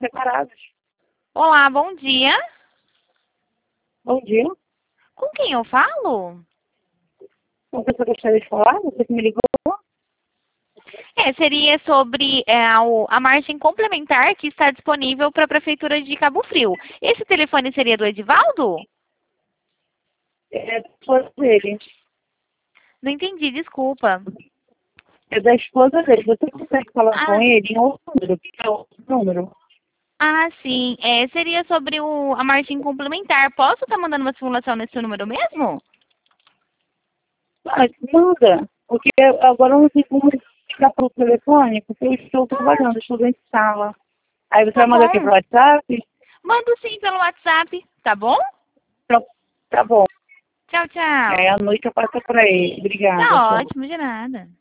separados. Olá, bom dia. Bom dia. Com quem eu falo? Uma pessoa que gostaria de falar, você que me ligou. Seria sobre a margem complementar que está disponível para a Prefeitura de Cabo Frio. Esse telefone seria do Edivaldo? É da esposa dele. Não entendi, desculpa. É da esposa dele. Você consegue falar com Ah, ele em outro número? Que é outro número. sim. Seria sobre a margem complementar. Posso estar mandando uma simulação nesse número mesmo? Ah, manda. Porque agora eu não sei como ficar pelo telefone, porque eu estou trabalhando, estou dentro de sala. Aí você Tá vai mandar aqui bom. pro WhatsApp? Mando sim pelo WhatsApp, tá bom? Tá, tá bom. Tchau, tchau. Aí à noite eu passo pra ele. Obrigada. Tá Tchau. ótimo, de nada.